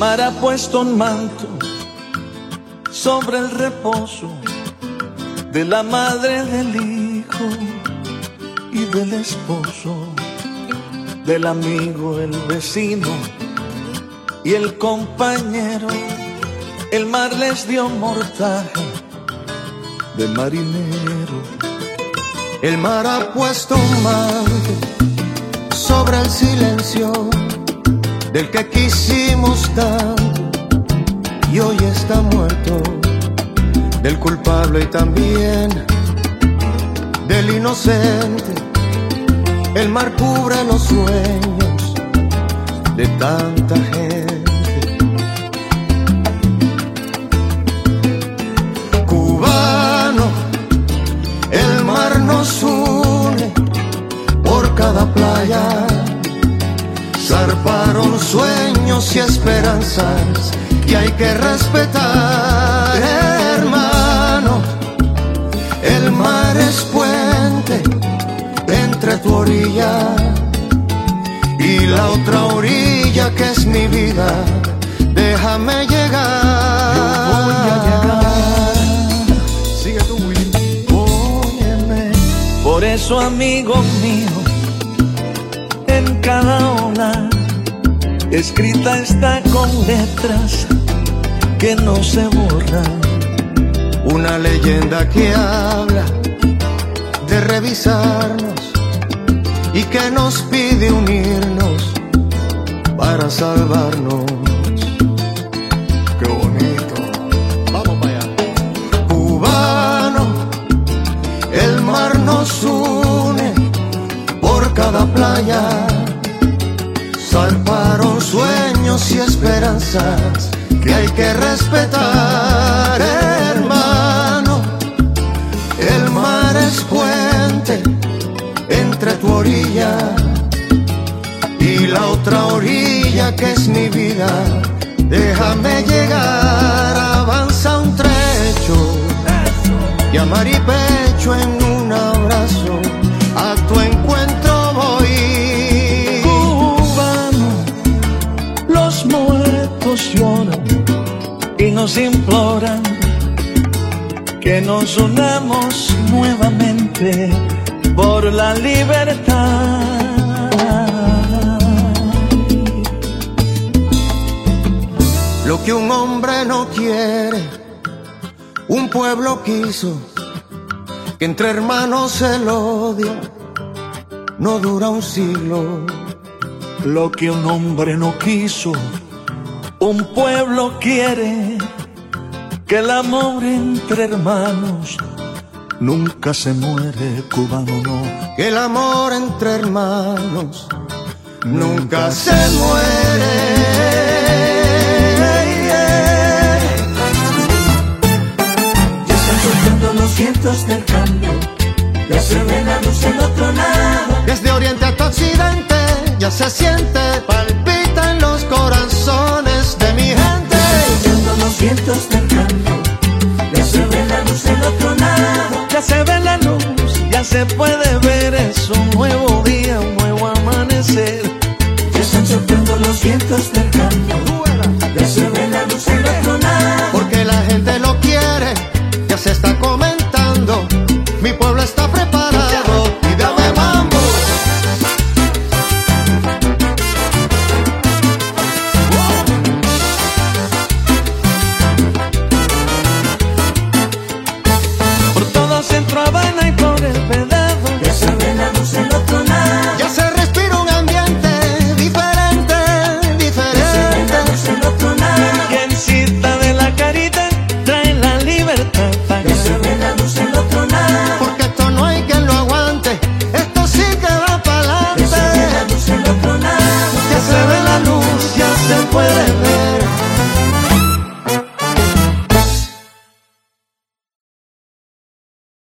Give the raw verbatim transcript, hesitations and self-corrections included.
mar ha puesto un manto sobre el reposo de la madre, del hijo y del esposo, del amigo, el vecino y el compañero. El mar les dio mortaja de marinero. El mar ha puesto un manto sobre el silencio del que quisimos tanto y hoy está muerto, del culpable y también del inocente. El mar cubre los sueños de tanta gente. Cubano, el mar nos une por cada playa. Zarparon sueños y esperanzas y hay que respetar, hermano. El mar es puente entre tu orilla y la otra orilla que es mi vida. Déjame llegar. Yo voy a llegar. Sigue tú, Willy. Óyeme. Por eso, amigo mío, en cada ola escrita está con letras que no se borran. Una leyenda que habla de revisarnos y que nos pide unirnos para salvarnos. Qué bonito. Vamos para allá. Cubano, el mar nos une por cada playa. Zarparon sueños y esperanzas que hay que respetar, hermano. El mar es puente entre tu orilla y la otra orilla que es mi vida. Déjame llegar, avanza un trecho y a mar y pecho en un abrazo a tu encuentro voy. Cubano, los muertos lloran y nos imploran que nos unamos nuevamente por la libertad. Lo que un hombre no quiere, un pueblo quiso, que entre hermanos el odio no dura un siglo. Lo que un hombre no quiso, un pueblo quiere, que el amor entre hermanos nunca se muere, cubano no. Que el amor entre hermanos nunca se muere. Ya están soltando los vientos del cambio, ya se ve la luz del otro lado. Desde oriente hasta occidente ya se siente, palpita en los corazones de mi gente. Soltando los vientos del cambio, ya se ve la luz del otro lado. Ya se ve la luz, ya se puede ver, es un nuevo día, un nuevo amanecer. Ya están soplando los vientos del cambio, ya se ve la luz del otro lado. Porque la gente lo quiere, ya se está comentando, mi pueblo está preparado.